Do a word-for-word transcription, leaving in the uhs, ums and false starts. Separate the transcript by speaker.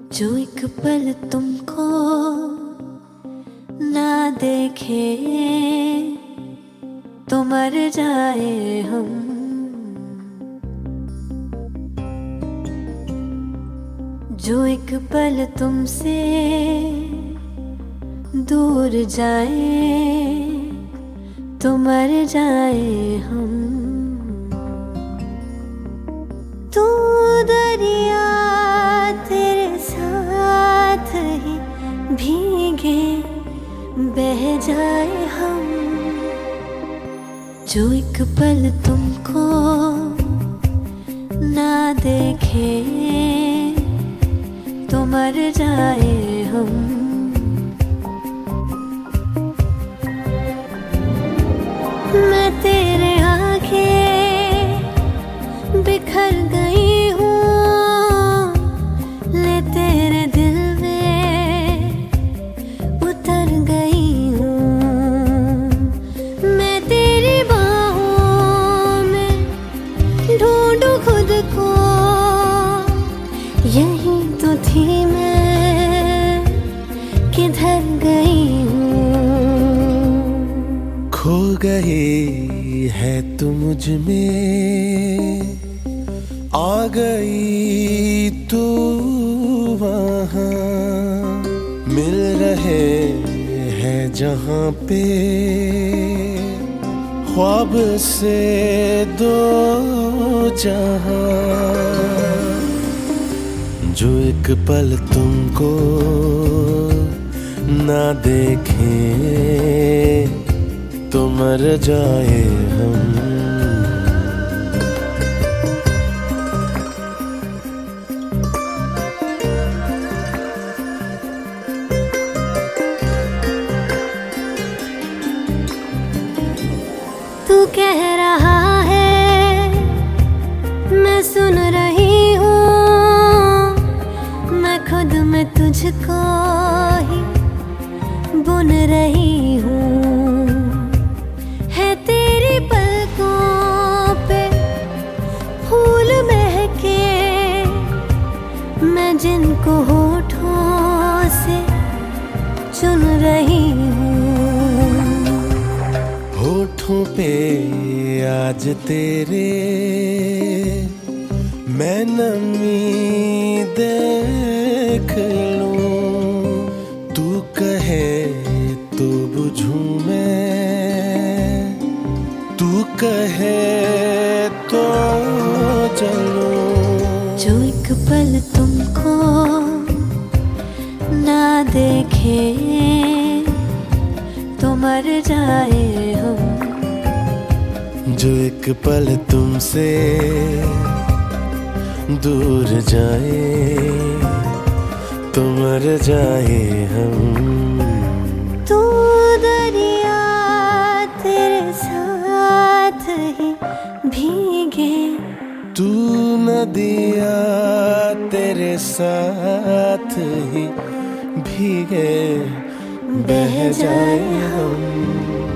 Speaker 1: जो एक पल तुमको ना देखे तो मर जाए हम। जो एक पल तुमसे दूर जाए तो मर जाए हम। तू दरिया तेरे साथ ही भीगे बह जाए हम। जो एक पल तुमको ना देखे तो मर जाए हम। मैं तेरे आगे बिखर गई हूँ, ले तेरे दिल में उतर गई हूँ। मैं तेरी बाहों में ढूंढूं खुद को, यही तो थी मैं, किधर गई हूँ।
Speaker 2: खो गई है तू मुझ में, आ गई तू वहाँ। मिल रहे हैं जहाँ पे ख्वाब से दो जहाँ। जो एक पल तुमको ना देखे तो मर जाए हम।
Speaker 1: तू कह रहा है मैं सुन रही हूँ, मैं खुद में तुझको ही बुन रही हूँ। है तेरी पलकों पे फूल महके, मैं जिनको होठों से चुन रही हूँ।
Speaker 2: होठों पे आज तेरे मैं नमी देख लूं। तू कहे तो बुझूं मैं, तू कहे तो चलूं।
Speaker 1: जो एक पल तुमको ना देखे तो मर जाए हम।
Speaker 2: जो एक पल तुमसे दूर जाए तो मर जाए हम।
Speaker 1: तू दरिया तेरे साथ ही भीगे,
Speaker 2: तू नदिया तेरे साथ ही भीगे बह जाए हम।